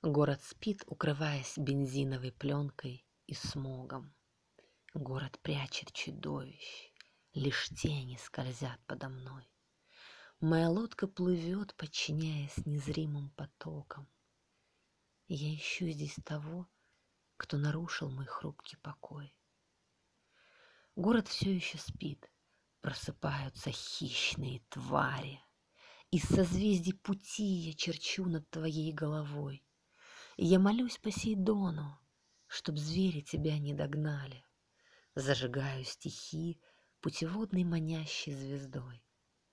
Город спит, укрываясь бензиновой пленкой и смогом. Город прячет чудовищ, лишь тени скользят подо мной. Моя лодка плывет, подчиняясь незримым потокам. Я ищу здесь того, кто нарушил мой хрупкий покой. Город все еще спит, просыпаются хищные твари. Из созвездий пути я черчу над твоей головой. И я молюсь Посейдону, чтоб звери тебя не догнали. Зажигаю стихи путеводной манящей звездой.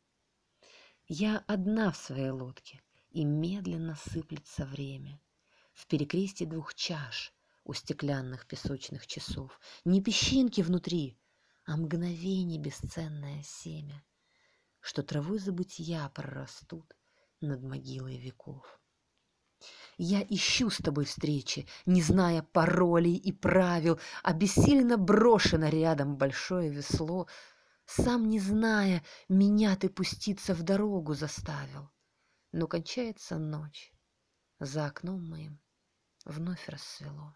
Я одна в своей лодке, и медленно сыплется время. В перекрестии двух чаш у стеклянных песочных часов не песчинки внутри, а мгновение бесценное семя, что травой забытья прорастут над могилой веков. Я ищу с тобой встречи, не зная паролей и правил, обессиленно брошено рядом большое весло, сам не зная, меня ты пуститься в дорогу заставил. Но кончается ночь, за окном моим вновь рассвело.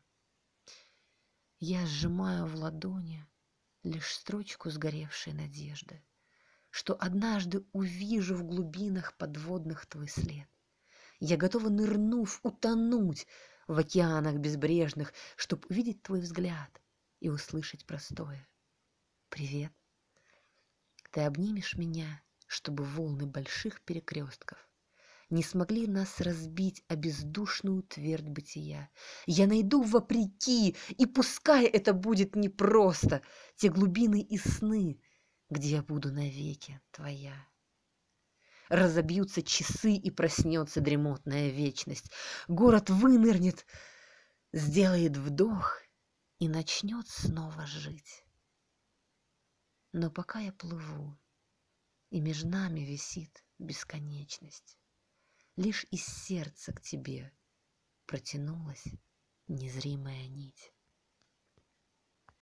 Я сжимаю в ладони лишь строчку сгоревшей надежды, что однажды увижу в глубинах подводных твой след. Я готова, нырнув, утонуть в океанах безбрежных, чтоб увидеть твой взгляд и услышать простое: привет. Ты обнимешь меня, чтобы волны больших перекрестков не смогли нас разбить о бездушную твердь бытия. Я найду вопреки, и пускай это будет непросто, те глубины и сны, где я буду навеки твоя. Разобьются часы, и проснется дремотная вечность. Город вынырнет, сделает вдох и начнет снова жить. Но пока я плыву, и между нами висит бесконечность, лишь из сердца к тебе протянулась незримая нить.